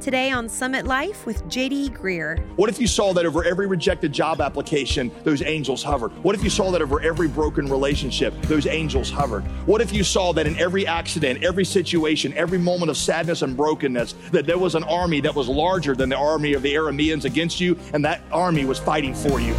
Today on Summit Life with J.D. Greear. What if you saw that over every rejected job application, those angels hovered? What if you saw that over every broken relationship, those angels hovered? What if you saw that in every accident, every situation, every moment of sadness and brokenness, that there was an army that was larger than the army of the Arameans against you, and that army was fighting for you?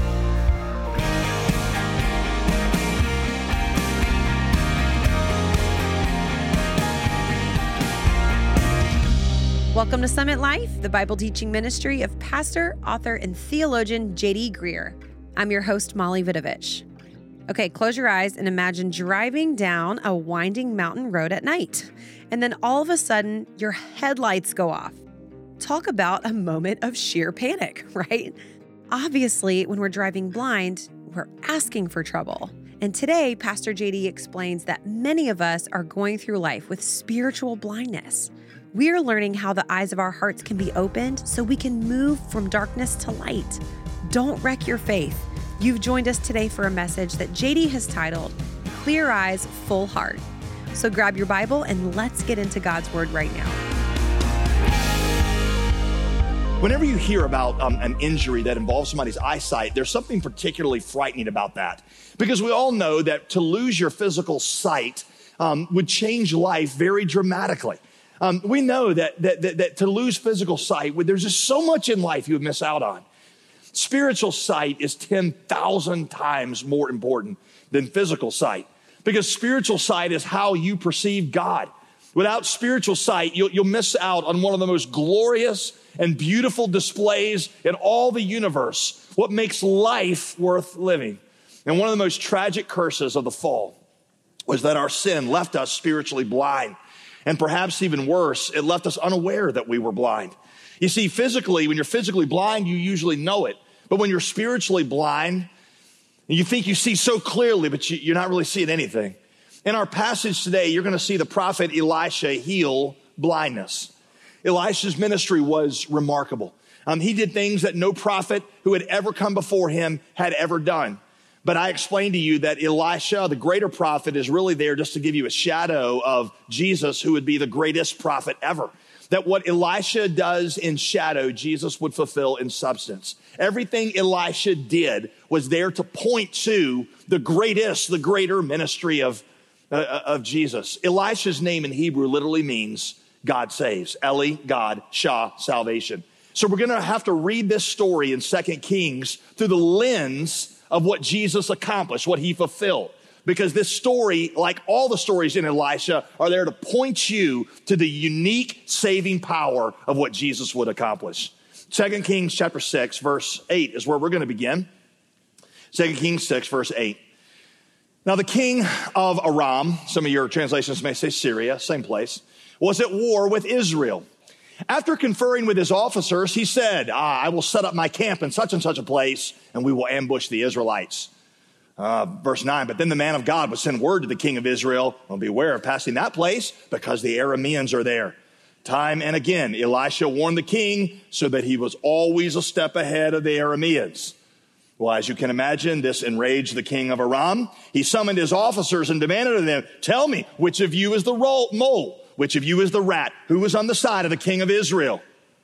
Welcome to Summit Life, the Bible teaching ministry of pastor, author, and theologian J.D. Greear. I'm your host, Molly Vidovich. Okay, close your eyes and imagine driving down a winding mountain road at night, and then all of a sudden, your headlights go off. Talk about a moment of sheer panic, right? Obviously, when we're driving blind, we're asking for trouble. And today, Pastor J.D. explains that many of us are going through life with spiritual blindness. We're learning how the eyes of our hearts can be opened so we can move from darkness to light. Don't wreck your faith. You've joined us today for a message that JD has titled, Clear Eyes, Full Heart. So grab your Bible and let's get into God's Word right now. Whenever you hear about an injury that involves somebody's eyesight, there's something particularly frightening about that. Because we all know that to lose your physical sight would change life very dramatically. We know that to lose physical sight, there's just so much in life you would miss out on. Spiritual sight is 10,000 times more important than physical sight, because spiritual sight is how you perceive God. Without spiritual sight, you'll miss out on one of the most glorious and beautiful displays in all the universe, what makes life worth living. And one of the most tragic curses of the fall was that our sin left us spiritually blind. And perhaps even worse, it left us unaware that we were blind. You see, physically, when you're physically blind, you usually know it. But when you're spiritually blind, you think you see so clearly, but you're not really seeing anything. In our passage today, you're going to see the prophet Elisha heal blindness. Elisha's ministry was remarkable. He did things that no prophet who had ever come before him had ever done. But I explained to you that Elisha, the greater prophet, is really there just to give you a shadow of Jesus, who would be the greatest prophet ever. That what Elisha does in shadow, Jesus would fulfill in substance. Everything Elisha did was there to point to the greater ministry of Jesus. Elisha's name in Hebrew literally means God saves. Eli, God, Shah, salvation. So we're going to have to read this story in 2 Kings through the lens of what Jesus accomplished, what he fulfilled. Because this story, like all the stories in Elisha, are there to point you to the unique saving power of what Jesus would accomplish. 2 Kings chapter 6, verse 8 is where we're going to begin. 2 Kings 6, verse 8. Now the king of Aram, some of your translations may say Syria, same place, was at war with Israel. After conferring with his officers, he said, I will set up my camp in such and such a place, and we will ambush the Israelites. Verse 9, but then the man of God would send word to the king of Israel, well, beware of passing that place, because the Arameans are there. Time and again, Elisha warned the king so that he was always a step ahead of the Arameans. Well, as you can imagine, this enraged the king of Aram. He summoned his officers and demanded of them, tell me, which of you is the mole? Which of you is the rat? Who was on the side of the king of Israel?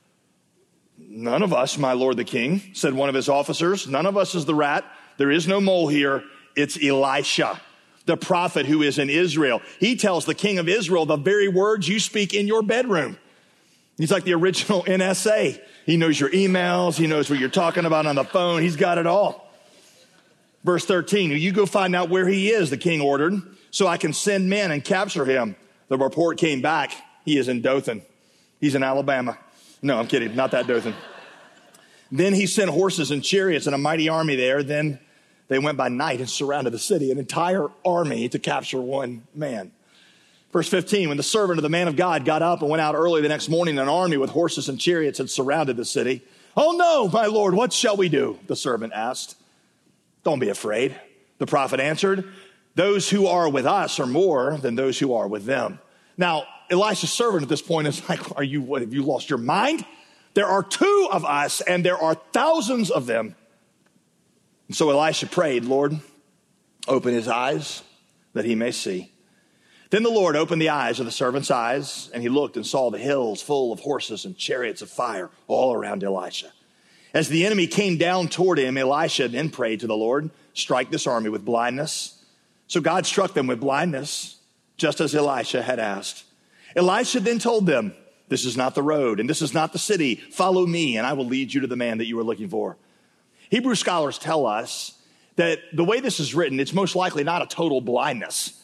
None of us, my lord the king, said one of his officers. None of us is the rat. There is no mole here. It's Elisha, the prophet who is in Israel. He tells the king of Israel the very words you speak in your bedroom. He's like the original NSA. He knows your emails. He knows what you're talking about on the phone. He's got it all. Verse 13, you go find out where he is, the king ordered, so I can send men and capture him. The report came back. He is in Dothan. He's in Alabama. No, I'm kidding. Not that Dothan. Then he sent horses and chariots and a mighty army there. Then they went by night and surrounded the city, an entire army to capture one man. Verse 15, when the servant of the man of God got up and went out early the next morning, an army with horses and chariots had surrounded the city. Oh no, my lord, what shall we do? The servant asked. Don't be afraid. The prophet answered. Those who are with us are more than those who are with them. Now, Elisha's servant at this point is like, have you lost your mind? There are two of us and there are thousands of them. And so Elisha prayed, Lord, open his eyes that he may see. Then the Lord opened the eyes of the servant's eyes, and he looked and saw the hills full of horses and chariots of fire all around Elisha. As the enemy came down toward him, Elisha then prayed to the Lord, strike this army with blindness. So God struck them with blindness, just as Elisha had asked. Elisha then told them, this is not the road, and this is not the city. Follow me, and I will lead you to the man that you are looking for. Hebrew scholars tell us that the way this is written, it's most likely not a total blindness.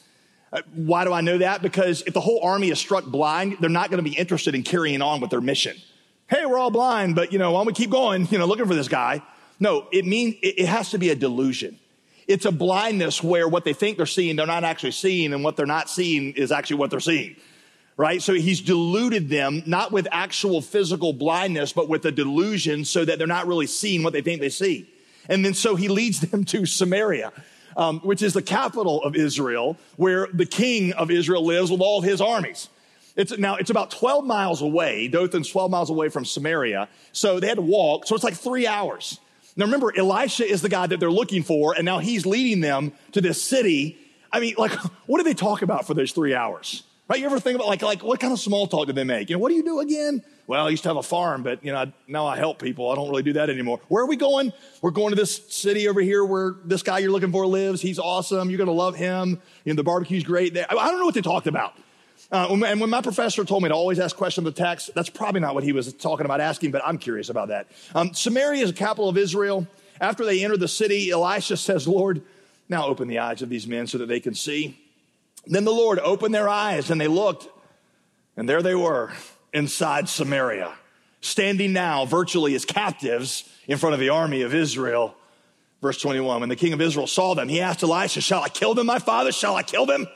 Why do I know that? Because if the whole army is struck blind, they're not going to be interested in carrying on with their mission. Hey, we're all blind, but why don't we keep going, looking for this guy? No, it means it has to be a delusion. It's a blindness where what they think they're seeing, they're not actually seeing, and what they're not seeing is actually what they're seeing, right? So he's deluded them, not with actual physical blindness, but with a delusion so that they're not really seeing what they think they see. And then so he leads them to Samaria, which is the capital of Israel, where the king of Israel lives with all of his armies. It's about 12 miles away. Dothan's 12 miles away from Samaria. So they had to walk. So it's like 3 hours. Now remember, Elisha is the guy that they're looking for, and now he's leading them to this city. I mean, what do they talk about for those 3 hours? Right? You ever think about like what kind of small talk did they make? What do you do again? Well, I used to have a farm, but now I help people. I don't really do that anymore. Where are we going? We're going to this city over here where this guy you're looking for lives. He's awesome. You're going to love him. The barbecue's great there. I don't know what they talked about. And when my professor told me to always ask questions of the text, that's probably not what he was talking about asking, but I'm curious about that. Samaria is the capital of Israel. After they enter the city, Elisha says, Lord, now open the eyes of these men so that they can see. Then the Lord opened their eyes, and they looked, and there they were inside Samaria, standing now virtually as captives in front of the army of Israel. Verse 21, when the king of Israel saw them, he asked Elisha, shall I kill them, my father? Shall I kill them?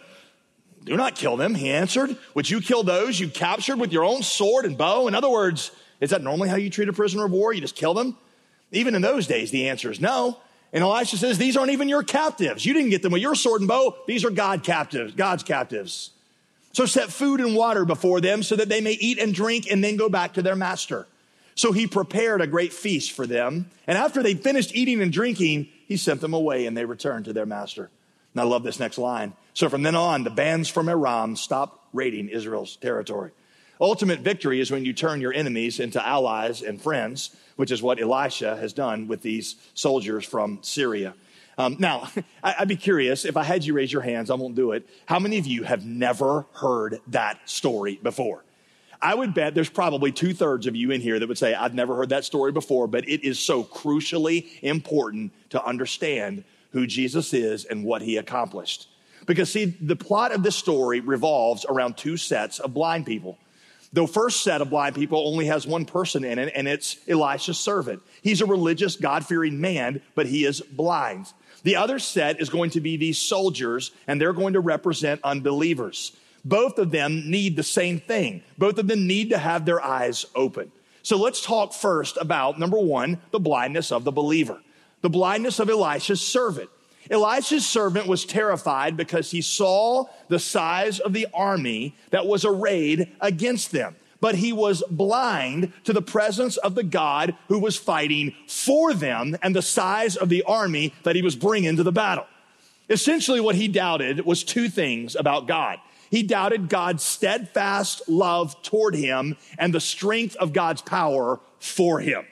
Do not kill them, he answered. Would you kill those you captured with your own sword and bow? In other words, is that normally how you treat a prisoner of war? You just kill them? Even in those days, the answer is no. And Elisha says, these aren't even your captives. You didn't get them with your sword and bow. These are God's captives. So set food and water before them so that they may eat and drink and then go back to their master. So he prepared a great feast for them. And after they finished eating and drinking, he sent them away and they returned to their master. And I love this next line. So from then on, the bands from Aram stopped raiding Israel's territory. Ultimate victory is when you turn your enemies into allies and friends, which is what Elisha has done with these soldiers from Syria. Now, I'd be curious, if I had you raise your hands, I won't do it. How many of you have never heard that story before? I would bet there's probably 2/3 of you in here that would say, I've never heard that story before, but it is so crucially important to understand who Jesus is and what he accomplished. Because see, the plot of this story revolves around 2 sets of blind people. The first set of blind people only has one person in it, and it's Elisha's servant. He's a religious, God-fearing man, but he is blind. The other set is going to be these soldiers, and they're going to represent unbelievers. Both of them need the same thing. Both of them need to have their eyes open. So let's talk first about, number 1, the blindness of the believer. The blindness of Elisha's servant. Elisha's servant was terrified because he saw the size of the army that was arrayed against them. But he was blind to the presence of the God who was fighting for them and the size of the army that he was bringing to the battle. Essentially, what he doubted was 2 things about God. He doubted God's steadfast love toward him and the strength of God's power for him.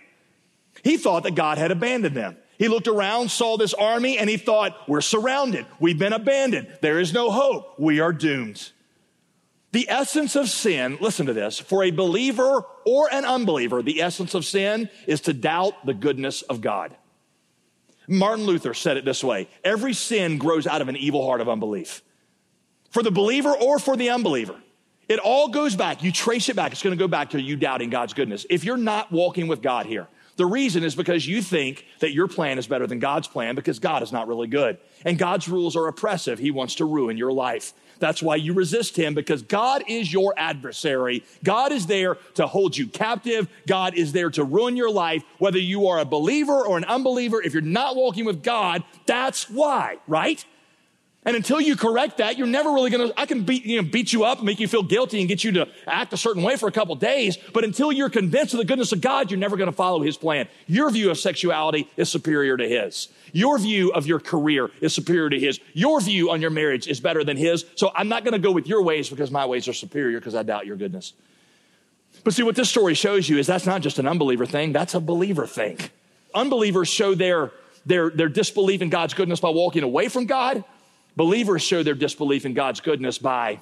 He thought that God had abandoned them. He looked around, saw this army, and he thought, we're surrounded. We've been abandoned. There is no hope. We are doomed. The essence of sin, listen to this, for a believer or an unbeliever, the essence of sin is to doubt the goodness of God. Martin Luther said it this way, every sin grows out of an evil heart of unbelief. For the believer or for the unbeliever, it all goes back. You trace it back. It's going to go back to you doubting God's goodness. If you're not walking with God here, the reason is because you think that your plan is better than God's plan because God is not really good. And God's rules are oppressive. He wants to ruin your life. That's why you resist him, because God is your adversary. God is there to hold you captive. God is there to ruin your life, whether you are a believer or an unbeliever. If you're not walking with God, that's why, right? And until you correct that, you're never really I can beat you up and make you feel guilty and get you to act a certain way for a couple days. But until you're convinced of the goodness of God, you're never going to follow his plan. Your view of sexuality is superior to his. Your view of your career is superior to his. Your view on your marriage is better than his. So I'm not going to go with your ways because my ways are superior because I doubt your goodness. But see, what this story shows you is that's not just an unbeliever thing. That's a believer thing. Unbelievers show their disbelief in God's goodness by walking away from God. Believers show their disbelief in God's goodness by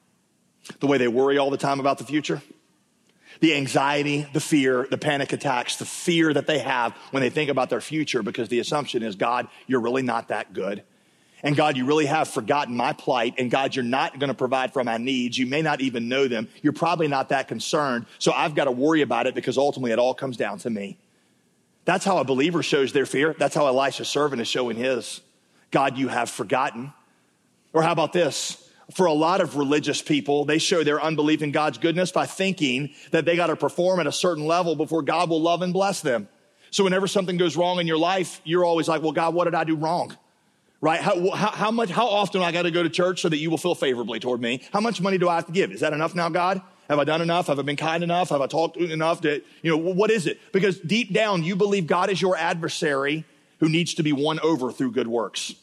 the way they worry all the time about the future, the anxiety, the fear, the panic attacks, the fear that they have when they think about their future, because the assumption is, God, you're really not that good. And God, you really have forgotten my plight. And God, you're not going to provide for my needs. You may not even know them. You're probably not that concerned. So I've got to worry about it because ultimately it all comes down to me. That's how a believer shows their fear. That's how Elisha's servant is showing his. God, you have forgotten. Or how about this? For a lot of religious people, they show their unbelief in God's goodness by thinking that they got to perform at a certain level before God will love and bless them. So whenever something goes wrong in your life, you're always like, well, God, what did I do wrong? Right? How often do I got to go to church so that you will feel favorably toward me? How much money do I have to give? Is that enough now, God? Have I done enough? Have I been kind enough? Have I talked enough to, what is it? Because deep down, you believe God is your adversary who needs to be won over through good works.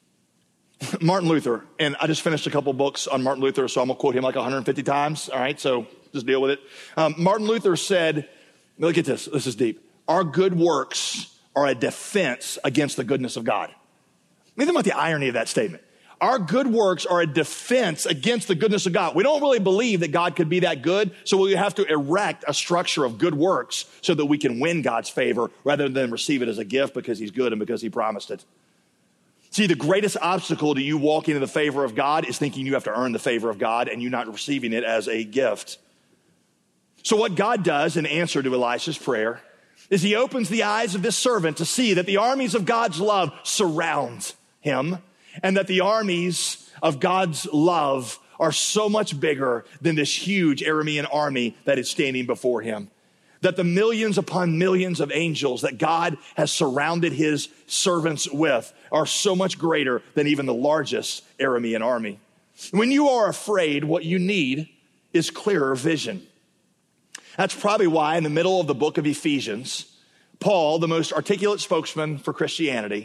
Martin Luther, and I just finished a couple books on Martin Luther, so I'm going to quote him like 150 times. All right, so just deal with it. Martin Luther said, look at this. This is deep. Our good works are a defense against the goodness of God. Think about the irony of that statement. Our good works are a defense against the goodness of God. We don't really believe that God could be that good, so we have to erect a structure of good works so that we can win God's favor rather than receive it as a gift because he's good and because he promised it. See, the greatest obstacle to you walking in the favor of God is thinking you have to earn the favor of God and you not receiving it as a gift. So what God does in answer to Elisha's prayer is he opens the eyes of this servant to see that the armies of God's love surround him and that the armies of God's love are so much bigger than this huge Aramean army that is standing before him. That the millions upon millions of angels that God has surrounded his servants with are so much greater than even the largest Aramean army. When you are afraid, what you need is clearer vision. That's probably why in the middle of the book of Ephesians, Paul, the most articulate spokesman for Christianity,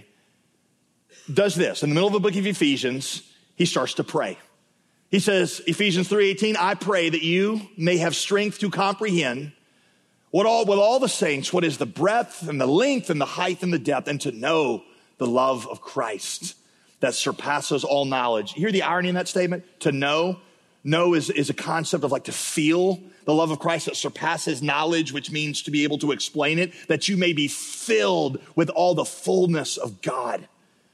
does this. In the middle of the book of Ephesians, he starts to pray. He says, Ephesians 3:18, I pray that you may have strength to comprehend with all the saints, what is the breadth and the length and the height and the depth, and to know the love of Christ that surpasses all knowledge. You hear the irony in that statement? To know is a concept of like to feel the love of Christ that surpasses knowledge, which means to be able to explain it, that you may be filled with all the fullness of God.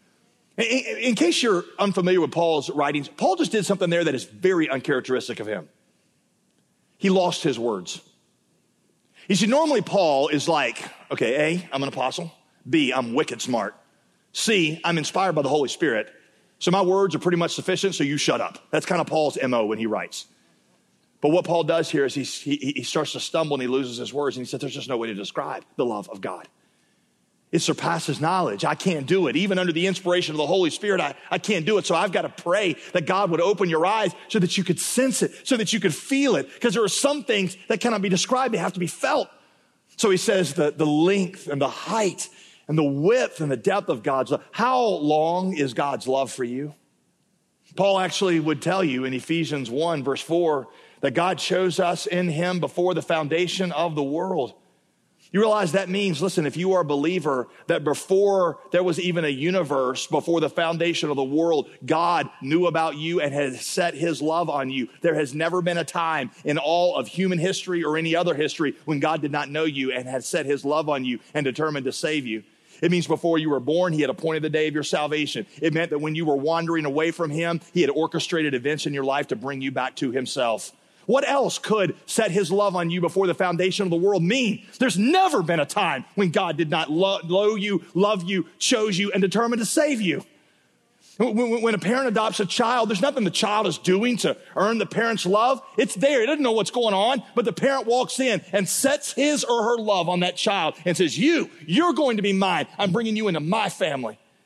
In case you're unfamiliar with Paul's writings, Paul just did something there that is very uncharacteristic of him. He lost his words. You see, normally Paul is like, okay, A, I'm an apostle. B, I'm wicked smart. C, I'm inspired by the Holy Spirit. So my words are pretty much sufficient, so you shut up. That's kind of Paul's MO when he writes. But what Paul does here is he starts to stumble and he loses his words and he said, there's just no way to describe the love of God. It surpasses knowledge. I can't do it. Even under the inspiration of the Holy Spirit, I can't do it. So I've got to pray that God would open your eyes so that you could sense it, so that you could feel it. Because there are some things that cannot be described. They have to be felt. So he says the length and the height and the width and the depth of God's love. How long is God's love for you? Paul actually would tell you in Ephesians 1 verse 4 that God chose us in him before the foundation of the world. You realize that means, listen, if you are a believer, that before there was even a universe, before the foundation of the world, God knew about you and has set his love on you. There has never been a time in all of human history or any other history when God did not know you and had set his love on you and determined to save you. It means before you were born, he had appointed the day of your salvation. It meant that when you were wandering away from him, he had orchestrated events in your life to bring you back to himself. What else could set his love on you before the foundation of the world mean? There's never been a time when God did not love you, chose you, and determined to save you. When a parent adopts a child, there's nothing the child is doing to earn the parent's love. It's there. It doesn't know what's going on, but the parent walks in and sets his or her love on that child and says, you're going to be mine. I'm bringing you into my family.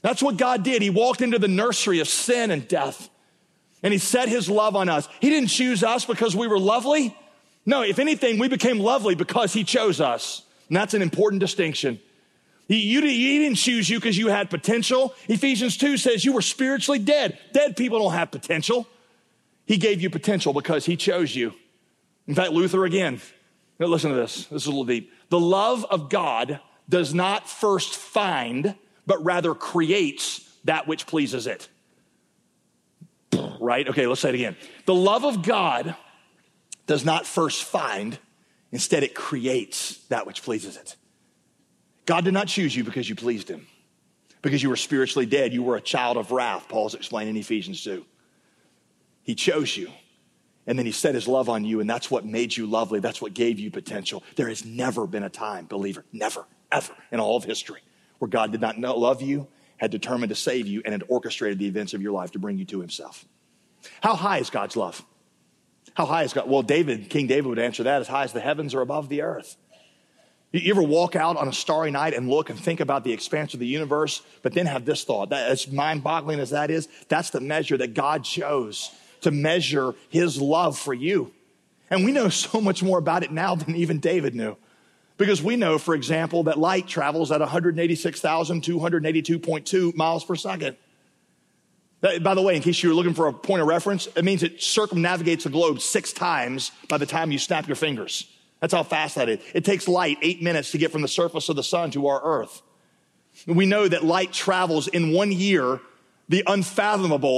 That's what God did. He walked into the nursery of sin and death, and he set his love on us. He didn't choose us because we were lovely. No, if anything, we became lovely because he chose us. And that's an important distinction. He didn't choose you because you had potential. Ephesians 2 says you were spiritually dead. Dead people don't have potential. He gave you potential because he chose you. In fact, Luther again, now listen to this. This is a little deep. The love of God does not first find, but rather creates that which pleases it. Right? Okay, let's say it again. The love of God does not first find, instead it creates that which pleases it. God did not choose you because you pleased him. Because you were spiritually dead. You were a child of wrath, Paul's explaining in Ephesians 2. He chose you. And then he set his love on you, and that's what made you lovely. That's what gave you potential. There has never been a time, believer, never, ever in all of history where God did not love you, had determined to save you, and had orchestrated the events of your life to bring you to himself. How high is God's love? How high is God? Well, King David would answer that, as high as the heavens are above the earth. You ever walk out on a starry night and look and think about the expanse of the universe, but then have this thought, that as mind-boggling as that is, that's the measure that God chose to measure his love for you. And we know so much more about it now than even David knew. Because we know, for example, that light travels at 186,282.2 miles per second. By the way, in case you were looking for a point of reference, it means it circumnavigates the globe 6 times by the time you snap your fingers. That's how fast that is. It takes light 8 minutes to get from the surface of the sun to our earth. We know that light travels in 1 year the unfathomable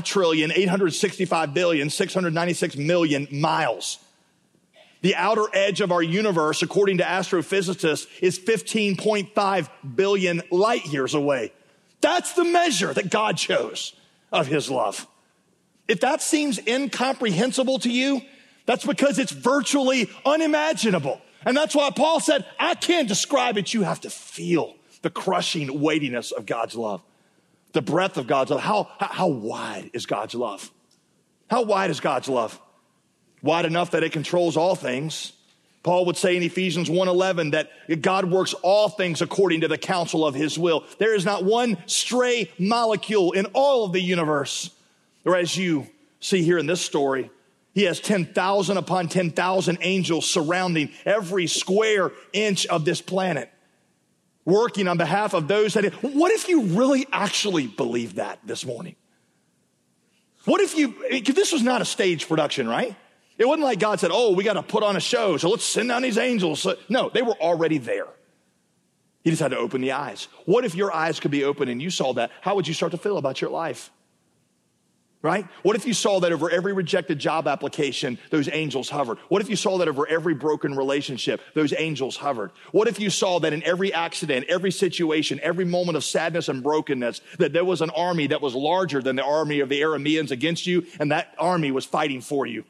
5,865,696,000,000 miles. The outer edge of our universe, according to astrophysicists, is 15.5 billion light years away. That's the measure that God chose of his love. If that seems incomprehensible to you, that's because it's virtually unimaginable. And that's why Paul said, I can't describe it. You have to feel the crushing weightiness of God's love, the breadth of God's love. How wide is God's love? How wide is God's love? Wide enough that it controls all things. Paul would say in Ephesians 1:11 that God works all things according to the counsel of his will. There is not one stray molecule in all of the universe. Or as you see here in this story, he has 10,000 upon 10,000 angels surrounding every square inch of this planet, working on behalf of those that... What if you really actually believe that this morning? What if you... This was not a stage production, right? It wasn't like God said, oh, we got to put on a show, so let's send down these angels. No, they were already there. He just had to open the eyes. What if your eyes could be open and you saw that? How would you start to feel about your life? Right? What if you saw that over every rejected job application, those angels hovered? What if you saw that over every broken relationship, those angels hovered? What if you saw that in every accident, every situation, every moment of sadness and brokenness, that there was an army that was larger than the army of the Arameans against you, and that army was fighting for you?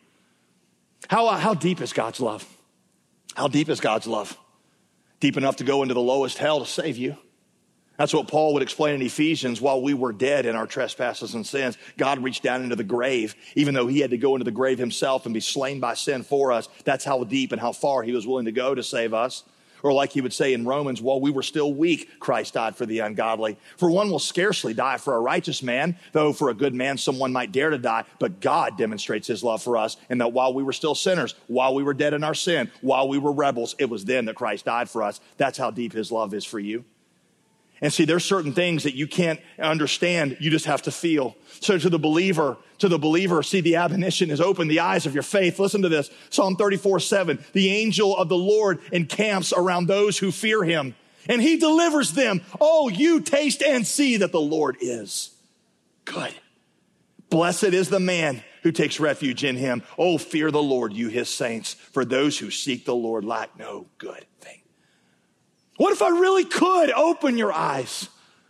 How deep is God's love? How deep is God's love? Deep enough to go into the lowest hell to save you. That's what Paul would explain in Ephesians. While we were dead in our trespasses and sins, God reached down into the grave, even though he had to go into the grave himself and be slain by sin for us. That's how deep and how far he was willing to go to save us. Or like he would say in Romans, while we were still weak, Christ died for the ungodly. For one will scarcely die for a righteous man, though for a good man someone might dare to die. But God demonstrates his love for us, and that while we were still sinners, while we were dead in our sin, while we were rebels, it was then that Christ died for us. That's how deep his love is for you. And see, there's certain things that you can't understand. You just have to feel. So to the believer, see, the admonition is open the eyes of your faith. Listen to this. Psalm 34:7. The angel of the Lord encamps around those who fear him, and he delivers them. Oh, you taste and see that the Lord is good. Blessed is the man who takes refuge in him. Oh, fear the Lord, you his saints, for those who seek the Lord lack no good thing. What if I really could open your eyes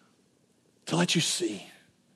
to let you see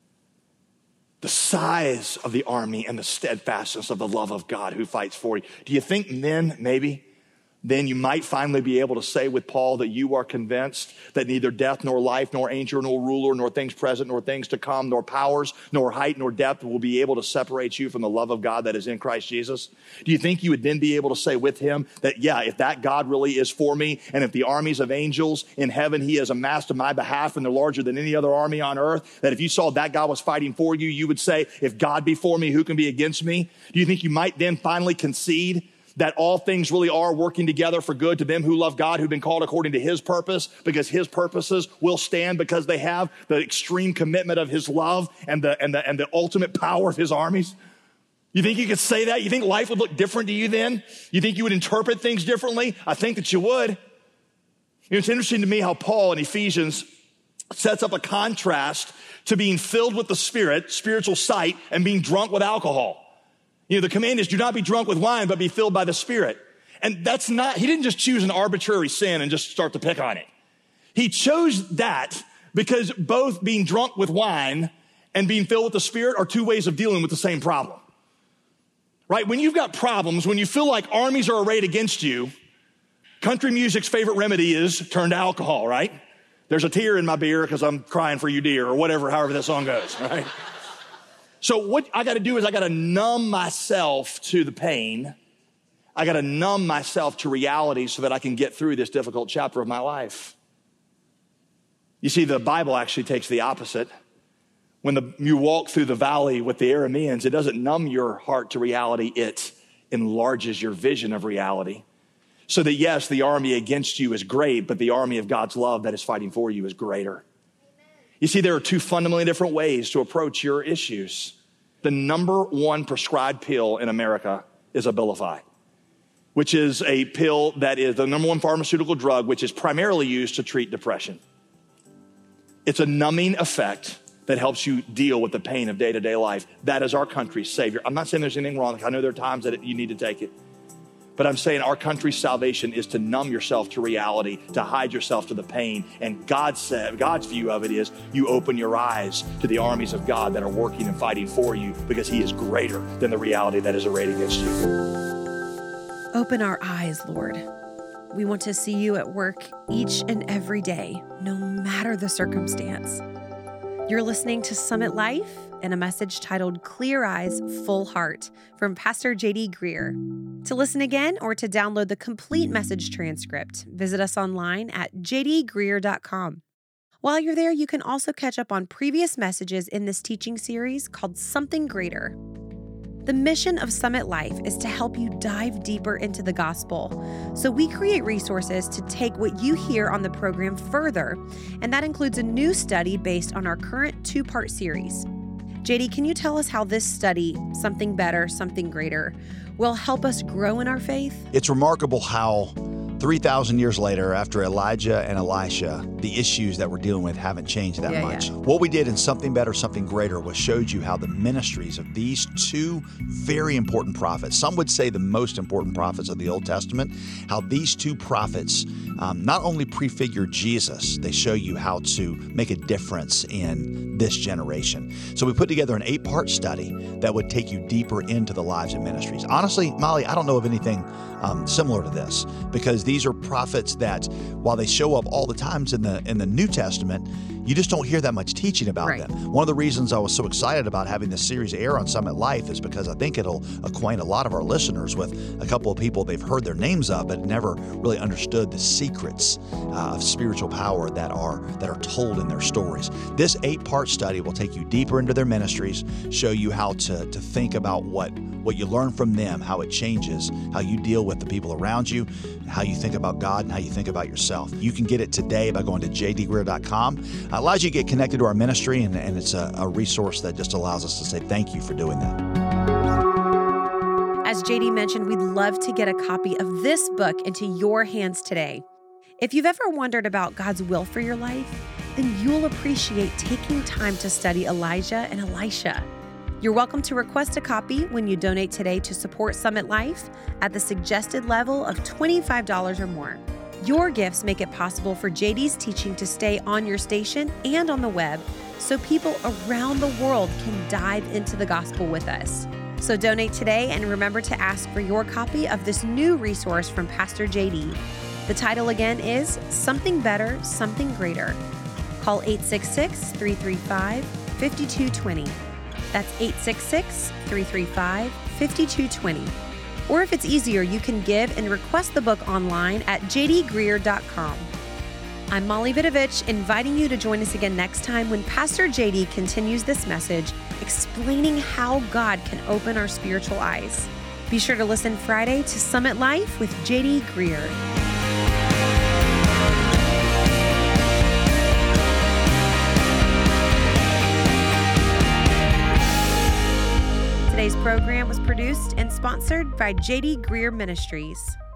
the size of the army and the steadfastness of the love of God who fights for you? Do you think men maybe then you might finally be able to say with Paul that you are convinced that neither death nor life, nor angel, nor ruler, nor things present, nor things to come, nor powers, nor height, nor depth will be able to separate you from the love of God that is in Christ Jesus. Do you think you would then be able to say with him that, yeah, if that God really is for me, and if the armies of angels in heaven he has amassed on my behalf and they're larger than any other army on earth, that if you saw that God was fighting for you, you would say, if God be for me, who can be against me? Do you think you might then finally concede that all things really are working together for good to them who love God, who've been called according to his purpose, because his purposes will stand because they have the extreme commitment of his love and the ultimate power of his armies? You think you could say that? You think life would look different to you then? You think you would interpret things differently? I think that you would. It's interesting to me how Paul in Ephesians sets up a contrast to being filled with the Spirit, spiritual sight, and being drunk with alcohol. The command is do not be drunk with wine, but be filled by the Spirit. And he didn't just choose an arbitrary sin and just start to pick on it. He chose that because both being drunk with wine and being filled with the Spirit are two ways of dealing with the same problem. Right? When you've got problems, when you feel like armies are arrayed against you, country music's favorite remedy is turn to alcohol, right? There's a tear in my beer because I'm crying for you, dear, or whatever, however that song goes, right? So what I got to do is I got to numb myself to the pain. I got to numb myself to reality so that I can get through this difficult chapter of my life. You see, the Bible actually takes the opposite. When you walk through the valley with the Arameans, it doesn't numb your heart to reality. It enlarges your vision of reality. So that, yes, the army against you is great, but the army of God's love that is fighting for you is greater. You see, there are two fundamentally different ways to approach your issues. The number one prescribed pill in America is Abilify, which is a pill that is the number one pharmaceutical drug, which is primarily used to treat depression. It's a numbing effect that helps you deal with the pain of day-to-day life. That is our country's savior. I'm not saying there's anything wrong. I know there are times that you need to take it. But I'm saying our country's salvation is to numb yourself to reality, to hide yourself to the pain. And God's view of it is you open your eyes to the armies of God that are working and fighting for you because he is greater than the reality that is arrayed against you. Open our eyes, Lord. We want to see you at work each and every day, no matter the circumstance. You're listening to Summit Life and a message titled Clear Eyes, Full Heart from Pastor J.D. Greear. To listen again or to download the complete message transcript, visit us online at jdgreear.com. While you're there, you can also catch up on previous messages in this teaching series called Something Greater. The mission of Summit Life is to help you dive deeper into the gospel. So we create resources to take what you hear on the program further, and that includes a new study based on our current 2-part series. JD, can you tell us how this study, Something Better, Something Greater, will help us grow in our faith? It's remarkable how 3,000 years later, after Elijah and Elisha, the issues that we're dealing with haven't changed that much. What we did in Something Better, Something Greater was showed you how the ministries of these two very important prophets, some would say the most important prophets of the Old Testament, how these two prophets not only prefigure Jesus, they show you how to make a difference in this generation. So we put together an 8-part study that would take you deeper into the lives and ministries. Honestly, Molly, I don't know of anything similar to this, because these are prophets that, while they show up all the times in the New Testament, you just don't hear that much teaching about them. One of the reasons I was so excited about having this series air on Summit Life is because I think it'll acquaint a lot of our listeners with a couple of people they've heard their names of, but never really understood the secrets of spiritual power that are told in their stories. This 8-part study will take you deeper into their ministries, show you how to think about what you learn from them, how it changes, how you deal with the people around you, how you think about God, and how you think about yourself. You can get it today by going to jdgreear.com. Allows you to get connected to our ministry, and it's a resource that just allows us to say thank you for doing that. As JD mentioned, we'd love to get a copy of this book into your hands today. If you've ever wondered about God's will for your life, then you'll appreciate taking time to study Elijah and Elisha. You're welcome to request a copy when you donate today to support Summit Life at the suggested level of $25 or more. Your gifts make it possible for JD's teaching to stay on your station and on the web, so people around the world can dive into the gospel with us. So donate today and remember to ask for your copy of this new resource from Pastor JD. The title again is Something Better, Something Greater. Call 866-335-5220. That's 866-335-5220. Or if it's easier, you can give and request the book online at jdgreer.com. I'm Molly Vidovich, inviting you to join us again next time when Pastor JD continues this message, explaining how God can open our spiritual eyes. Be sure to listen Friday to Summit Life with JD Greer. Today's program was produced and sponsored by JD Greer Ministries.